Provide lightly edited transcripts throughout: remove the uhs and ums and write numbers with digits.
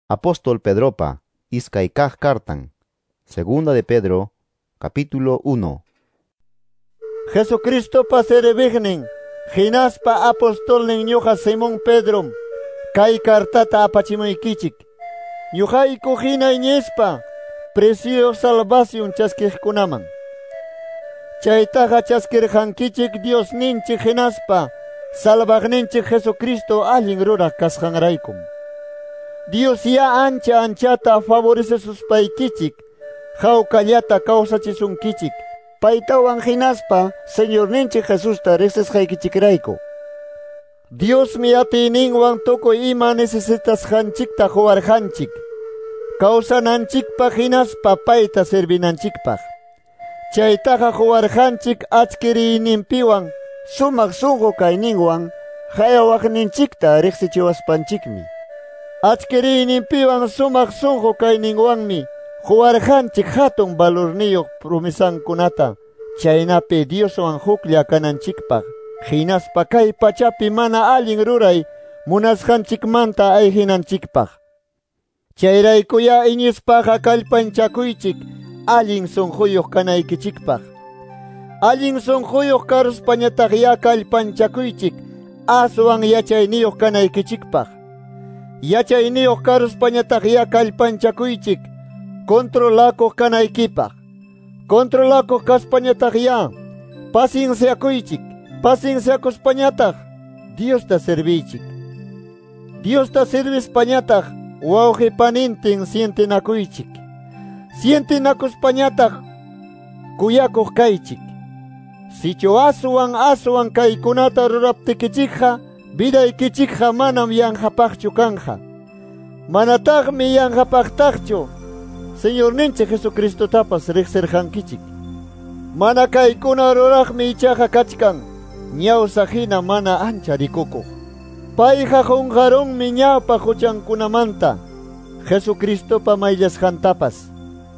Apóstol Pedropa, Iskaykaj kartan. Segunda de Pedro, capítulo 1. Jesucristo paserebignin, hinaspa apostolnin ñuqa Simón Pedrom, kay kartata apachimuykichik. Ñuqayku hinay nispa, precio salvación chaskijkunaman. Chaytaqa chaskirqankichik Dios ninchik hinaspa, salvaqninchik Jesucristo allin ruraq kasqanraykum. Dios ya anchata favorecesupaykichik, hawkallata kawsachisunkichik, paytawan hinaspa Señor ninchik Jesusta riqsisqaykichikrayku. Dios mi atiyninwan tukuy ima necesitasqanchikta quwarqanchik, kawsananchikpaq hinaspa payta servinanchikpaq. Chaytaqa quwarqanchik achkiriyninpiwan, sumaq sunqu kayninwan, hayawaqninchikta riqsichiwaspanchikmi. Achkiriyninpiwan sumaq sunqu kayninwanmi quwarqanchik hatun valorniyuq promisankunata, chaynapi Dioswan huklla kananchikpaq, hinaspa kay pachapi mana allin ruray munasqanchikmanta ayhinanchikpaq. Chayraykuya iñispaqa kallpanchakuychik allin sunquyuq kanaykichikpaq. Allin sunquyuq karuspañataq ya kallpanchakuychik aswan yachayniyuq kanaykichikpaq. Yachayniyuq karuspañataq ya kallpanchakuychik controlakuq kanaykipaq. Controlakuq kaspañataq ya pacienciakuychik. Pacienciakuspañataq Diosta servichik. Diosta servispañataq wawqipanintin sientinakuychik. Sientinakuspañataq kuyakuq kaychik. Sichu aswan kaykunata ruraptikichikqa vidaykichikqa manam yanqapaqchu kanja. Manataqmi yanqapaqtaqchu Señor ninchik Jesucristotapas riqsirqankichik. Mana kaykuna ruraqmi ichaqa kachkan, ñawsaqhina mana ancha rikukuq. Payqa qunqarunmi ñawpa huchankunamanta, Jesucristopa mayllasqantapas.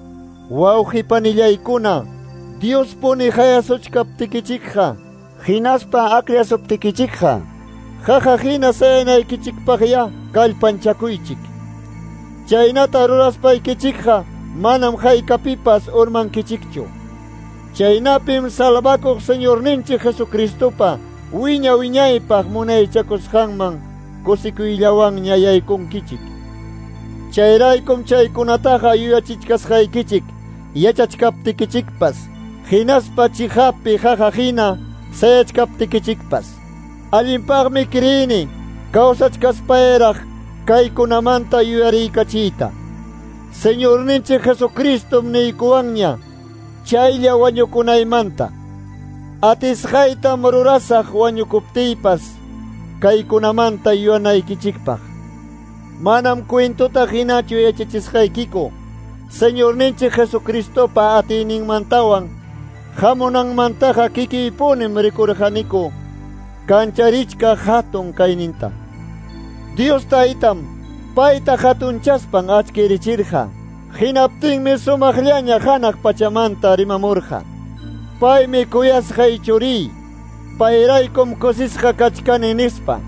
Wawqipanillaykuna, Dios puni hayasuchkaptikichikqa, hinaspa akllashuptikichikqa, hina sayanaykichikpaq ya kallpanchakuychik. Chaynata ruraspaykichikqa manam haykapipas urmankichikchu. Chaynapim salvakuq Señor ninchik Jesucristopa wiñaypaq munaychakusqanman kusikuyllawan ñayaykunkichik. Chayraykum chaykunataqa yuyachichkasqaykichik yachachkaptikichikpas, hinaspa chihapi hina sayachkaptikichikpas. Allinpaqmi kriyini kawsachkaspayraq kaykunamanta yuyariykachiyta. Señor ninchik Jesucristom niykuwanña chaylla wañukunaymanta. Atisqaytam rurasaq wañukuptiypas kaykunamanta yuyanaykichikpaq. Manam cuentuta hinachu yachachisqaykiku, Señor ninchik Jesucristopa atiyninmantawan hamunanmantaqa kikiypunim rikurqaniku kancharichka hatun kayninta. Dios Taytam payta hatunchaspan achkirichirqa, hinaptinmi sumaqllaña hanaq pachamanta rimamurqa. Paymi kuyasqay churiy, payraykum kusisqa kachkani nispa.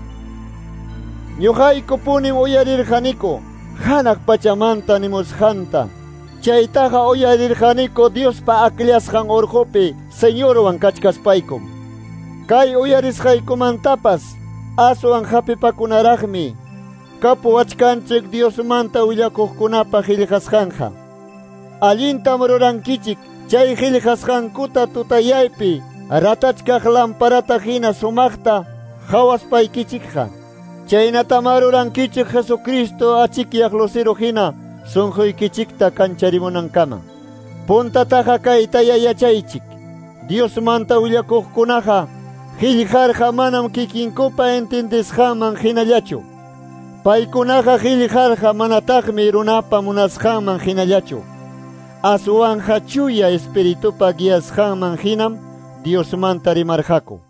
Ñuqayku punim uyarirqaniku hanaq pachamanta nimusqanta. Chaytaqa uyarirqaniku Diospa akllashqan urqupi Señorwan kachkaspaykum. Kay uyarisqaykumantapas aswan hapipakunaraqmi kapu achkanchik Diosmanta willakuqkunapa qillqasqanja. Allintam rurankichik chay qillqasqankuta tutayaypi ratachkaq lamparata hina sumaqta hawaspaykichikqa. Chaynatama rurankichik Jesucristo achikyaq lucero hina sunquykichikta kancharimunankama. Puntataqa kaytaya yachaychik, Diosmanta willakuqkunaqa qillqarqa manam kikinkupa entendisqanman hinallachu. Paykunaqa qillqarqa manataqmi runapa munasqanman hinallachu. Aswanja chuya espiritupa guiasqanman hinam Diosmanta rimarqaku.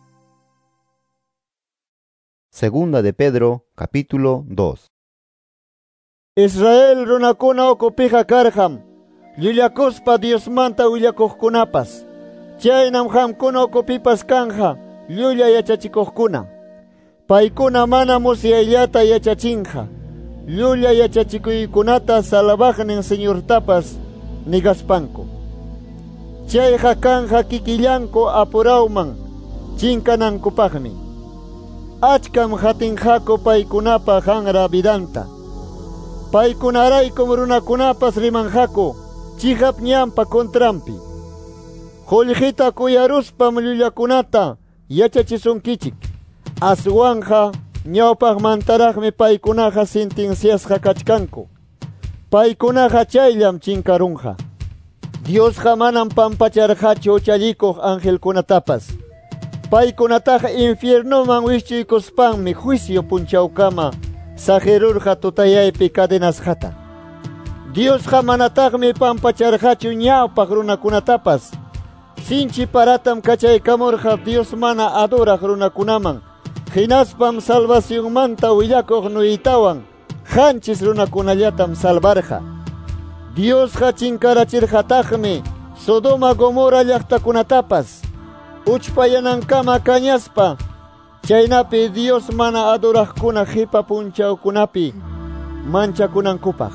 Segunda de Pedro, capítulo 2. Israel runakuna ukupiqa karqam, llullakuspa Diosmanta willakuqkunapas. Chaynam qamkuna ukupipas kanja, llulla yachachikuqkuna. Paykuna mana musyayllata yachachinqa, llulla yachachikuykunata salvaqnin señortapas nigaspanku. Chayqa kanja kikillanku apurauman chinkanankupaqmi. Achkam hatinqaku paykunapa hanra vidanta. Paykunaraykum runakunapas rimanqaku chihapñanpa kontrampi. Qullqita kuyaruspam llullakunata yachachisunkichik. Aswanja ñawpaqmantaraqmi paykunaqa sentenciasqa kachkanku. Paykunaqa chayllam chinkarunqa. Diosqa manam pampacharqachu uchallikuq angelkunatapas. Paykunataqa infiernoman wischuykuspanmi juicio punchawkama sajerurqa tutayaypi cadenasqata. Diosqa manataqmi pampacharqachu ñawpaq runakunatapas. Sinchi paratam kachaykamurqa Dios mana adoraq runakunaman. Hinaspam salvacionmanta willakuq nuytawan qanchis runakunallatam salvarqa. Diosqa chinkarachirqataqmi Sodoma Gomorra llaqtakunatapas. Uchpayanankama kañaspa chaynapi Dios mana adoraqkuna qipa punchawkunapi manchakunankupaq.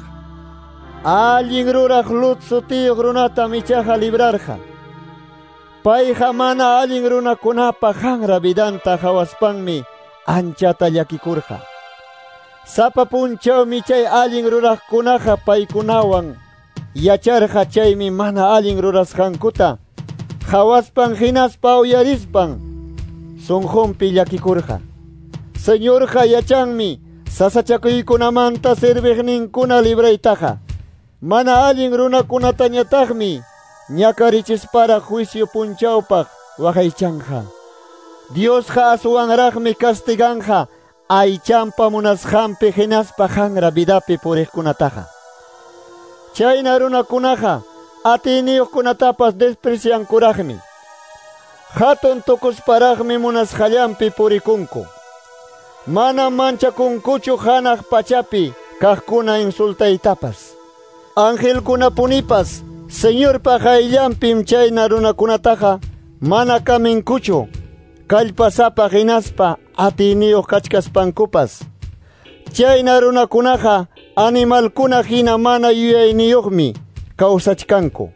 Allin ruraq Lut sutiyuq runatam ichaqa librarqa. Payqa mana allin runakunapa hanra vidanta hawaspanmi anchata llakikurqa. Sapa punchawmi chay allin ruraqkunaqa paykunawan yacharqa, chaymi mana allin rurasqankuta hawaspan hinaspa uyarispan sunqunpi llakikurqa. Señorqa yachanmi sasachakuykunamanta sirviqninkuna libraytaqa. Mana allin runakunatañataqmi ñakarichispara juicio punchawpaq waqaychanqa. Diosqa aswanraqmi castiganja aychanpa munasqanpi hinaspa hanra vidapi puriqkunataqa. Chayna runakunaqa atiniyuqkunatapas despreciankuraqmi. Hatun tukusparaqmi munasqallanpi purikunku. Mana manchakunkuchu hanaq pachapi kaqkuna insultaytapas. Angelkunapunipas Señorpa qayllanpim chayna runakunataqa mana kaminkuchu. Kallpasapa hinaspa atiniyuq kachkaspankupas. Chayna runakunaqa animalkuna hina mana yuyayniyuqmi kawsachkanku.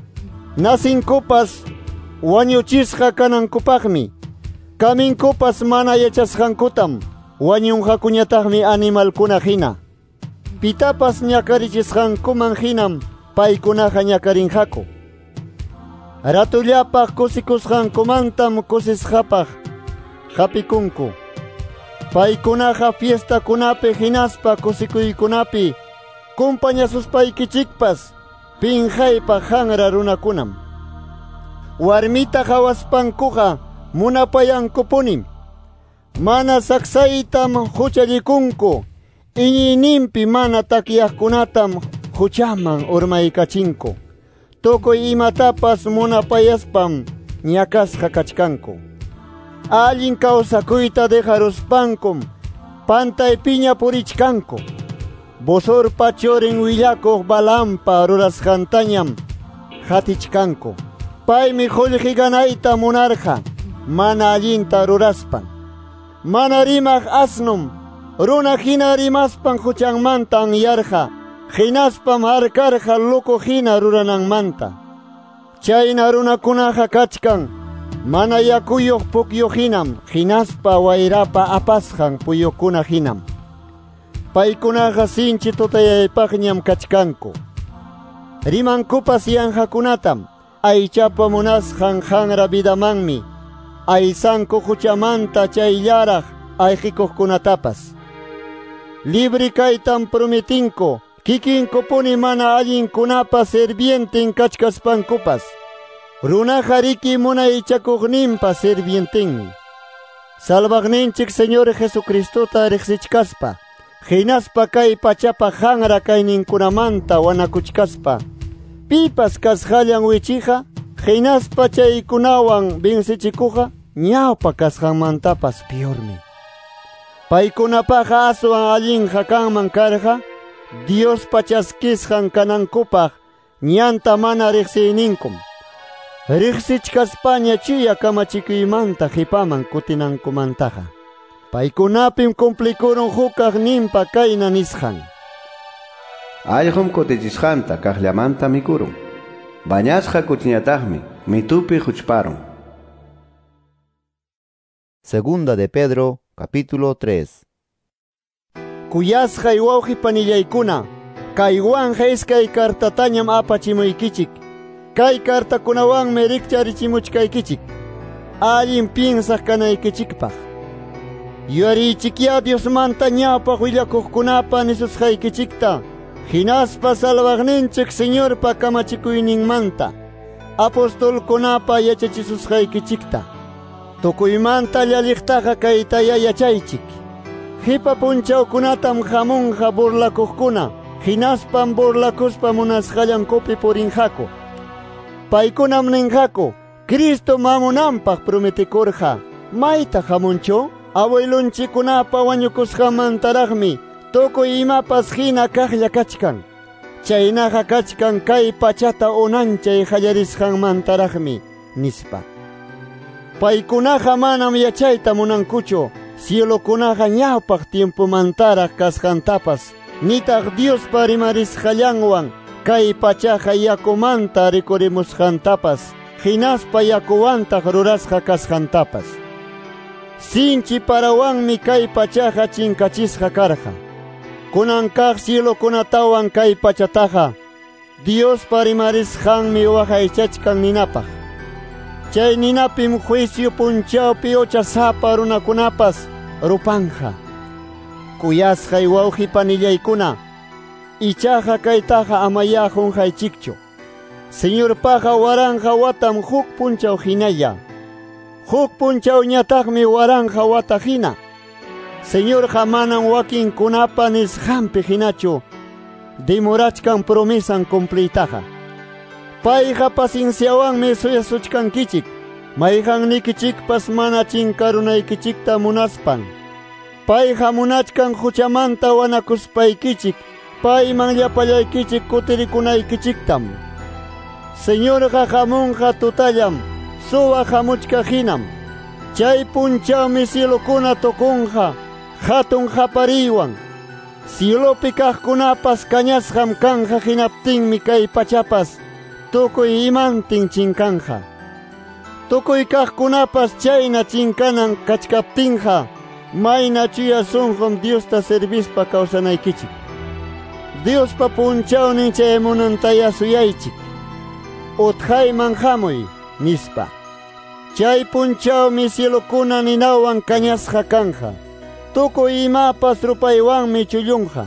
Nasinkupas wañuchisqa kanankupaqmi. Kaminkupas mana yachasqankutam wañunqakuñataqmi animalkuna hina. Pitapas ñakarichisqankuman hinam paykunaqa ñakarinqaku. Ratullapaq kusikusqankumantam kusisqapaq hapikunku. Paykunaqa fiestakunapi hinaspa kusikuykunapi kumpañasuspaykichikpas pinjaypaq hanra runakunam. Warmita hawaspankuqa munapayankupunim. Mana saksaytam huchallikunku. Iñiyninpi mana takiaqkunatam huchaman urmaykachinku. Tukuy imatapas munapayaspam ñakasqa kachkanku. Allin kawsakuyta dejaruspankum pantaypiña purichkanku. Bosorpa churin willakuq Balaampa rurasqantañam hatichkanku. Paymi qullqiganayta munarqa mana allinta ruraspan. Mana rimaq asnum runa hina rimaspan huchanmanta anyarqa. Hinaspam harkarqa luku hina rurananmanta. Chayna runakunaqa kachkan mana yakuyuq pukyuq hinam. Hinaspa wayrapa apasqan puyuqkuna hinam. Paykunaqa sinchi tutayaypaqñam kachkanku. Rimankupas yanqakunatam aychapa munasqan hanra vidamanmi. Aysanku huchamanta chayllaraq ayqikuqkunatapas. Libre kaytan prometinku. Kikinkupuni mana allinkunapa sirvienten kachkaspankupas. Runaqa riki munaychakuqninpa sirvientenmi. Salvaqninchik Señor Jesucristota riqsichkaspa. Hinaspa kay pachapa hanra kayninkunamanta wanakuchkaspa. Pipas kasqallan wichiqa. Hinaspa chaykunawan vinsichikuqa. Ñawpa kasqanmantapas piormi. Paykunapaqa aswan allinqa kanman karqa. Dios pachaskisqan kanankupaq ñanta mana riqsiyninkum. Riqsichkaspaña chuya kamachikuymanta hipaman kutinankumantaqa. Paykunapim cumplikurun hukaq ninpa kayna nisqan: Allqum kutichisqanta kaqllamanta mikurun. Bañasqa kuchiñataqmi mitupi huchparun. Segunda de Pedro, capítulo 3. Kuyasqay wawqi panillaykuna, kaywanja iskay kartatañam apachimuykichik. Kay kartakunawanmi rikcharichimuchkaykichik, allin pinsaq kanaykichikpaq. Yuyarichikya Diosmanta ñawpaq willakuqkunapa nisusqaykichikta, hinaspa salvaqninchik Señorpa kamachikuyninmanta, apostolkunapa yachachisusqaykichikta. Tukuymanta llalliqtaqa kaytaya yachaychik. Hipa punchawkunatam hamunqa burlakuqkuna, hinaspam burlakuspa munasqallankupi purinqaku. Paykunam ninqaku: Cristo mamunanpaq prometikurqa, mayta hamunchu? Abuelunchikunapa wañukusqamantaraqmi tukuy imapas hina kaqlla kachkan. Chaynaqa kachkan kay pachata unanchay qallarisqanmantaraqmi nispa. Paykunaqa manam yachayta munankuchu cielokunaqa ñawpaq tiempomantaraq kasqantapas, nitaq Diospa rimarisqallanwan kay pachaqa yakumanta rikurimusqantapas, hinaspa yakuwantaq rurasqa kasqantapas. Sinchi parawanmi kay pachaqa chinkachisqa karqa. Kunan kaq cielokunatawan kay pachataqa Diospa rimarisqanmi waqaychachkan ninapaq. Chay ninapim juicio punchawpi ochasapa runakunapas rupanja. Kuyasqay wawqi panillaykuna, ichaqa kaytaqa amaya qunqaychikchu. Señorpaqa waranja watam huk punchaw hinalla. Huk punchawñataqmi waranja wata hina. Señorqa manam wakinkunapa nisqanpi hinachu demorachkan promisan cumpliytaqa. Payqa pacienciawanmi suyasuchkankichik, mayqannikichikpas mana chinkarunaykichikta munaspan. Payqa munachkan huchamanta wanakuspaykichik, payman llapallaykichik kutirikunaykichistam. Señorqa hamunqa tutallam, suwa hamuchka hinam. Chay punchawmi cielokuna tukunqa, hatun hapariywan. Cielopi kaqkunapas kañasqam kanja hinaptinmi kay pachapas tukuy imantin chinkanja. Tukuy kaqkunapas chayna chinkanan kachkaptinqa, mayna chuya sunqum Diosta servispa kawsanaykichik. Diospa punchawnin chay munantaya suyaychik. Utjayman hamuy nispa. Chay punchawmi cielokuna ninawan kañasqa kanja. Tukuy imapas rupaywanmi chullunqa.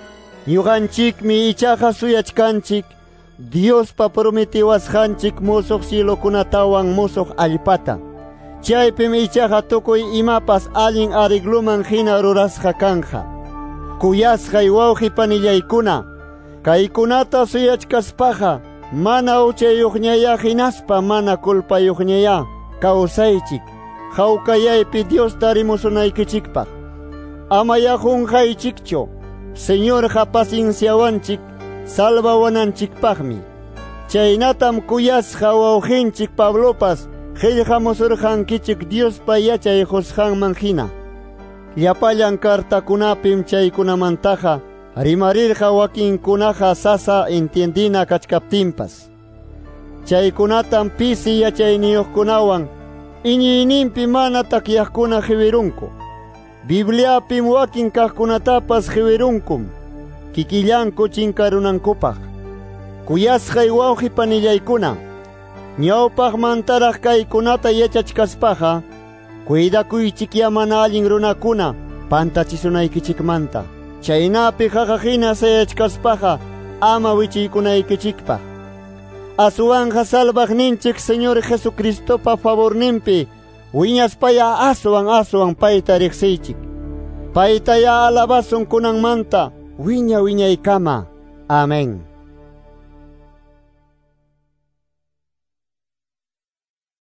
Ñuqanchikmi ichaqa suyachkanchik Diospa prometiwasqanchik musuq cielokunatawan musuq allpata. Chaypim ichaqa tukuy imapas allin arregluman hina rurasqa kanja. Kuyasqay wawqi panillaykuna, kaykunata suyachkaspaqa mana uchayuqñaya hinaspa mana culpayuqñaya kawsaychik, hawkayaypi Diosta rimusunaykichikpaq. Amaya qunqaychikchu, Señorqa pacienciawanchik salvawananchikpaqmi. Chaynatam kuyasqa wawqinchik Pablopas qillqamusurqankichik Diospa yachay qusqanman hina. Llapallan kartakunapim chaykunamantaqa rimarirqa wakinkunaqa sasa entiendina kachkaptinpas. Chaykunatam pisi yachayniyuqkunawan iñiyninpi mana takyaqkuna qhiwirunku. Bibliapim wakin kaqkunatapas qhiwirunkum, kikillanku chinkarunankupaq. Kuyasqay wawqi panillaykuna, ñawpaqmantaraq kaykunata yachachkaspaqa, cuidakuychikya mana allin runakuna pantachisunaykichikmanta. Chaynapi qaqahina sayachkaspaqa ama wichiykunaykichikpaq. Aswanja salvaqninchik Señor Jesucristopa favorninpi wiñaspaya aswan payta riqsiychik. Paytaya alabasun kunanmanta wiñaykama. Amén.